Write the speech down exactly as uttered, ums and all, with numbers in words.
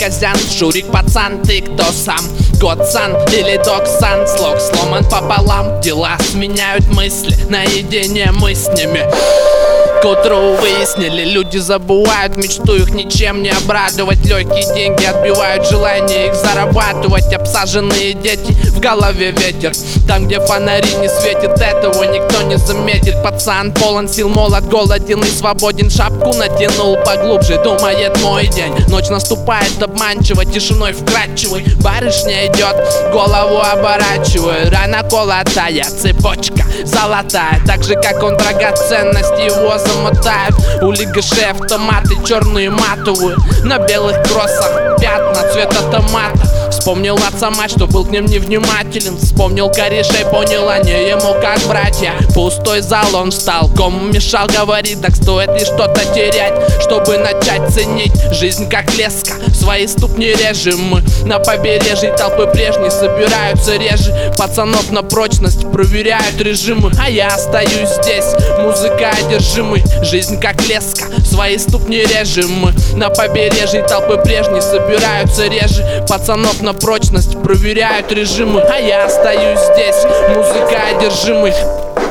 Казян, Шурик, пацан, ты кто сам? Годсан или Доксан? Слог сломан пополам. Дела сменяют мысли, наедине мы с ними. К утру выяснили, люди забывают мечту, их ничем не обрадовать. Легкие деньги отбивают желание их зарабатывать. Обсаженные дети, в голове ветер. Там, где фонари не светит, этого никто не заметит. Пацан полон сил, молод, голоден и свободен. Шапку натянул поглубже, думает мой день. Ночь наступает обманчиво, тишиной вкрадчивой. Барышня идет, голову оборачивая. Рана колотая, цепочка золотая. Так же, как он, драгоценности его замотает. У лигашей автоматы черные матовые. На белых кроссах пятна цвета томата. Вспомнил отца, мать, что был к ним невнимателен. Вспомнил корешей, понял, они ему как братья. Пустой зал, он встал, кому мешал, говорит, так стоит ли что-то терять, чтобы начать ценить жизнь как леска. Свои ступни режем мы на побережье, толпы прежней собираются реже. Пацанов на прочность проверяют режимы, а я остаюсь здесь, музыка одержимый. Жизнь как леска, свои ступни режем мы на побережье, толпы прежней собираются реже. Пацанов на прочность проверяют режимы, а я остаюсь здесь, музыка одержимый.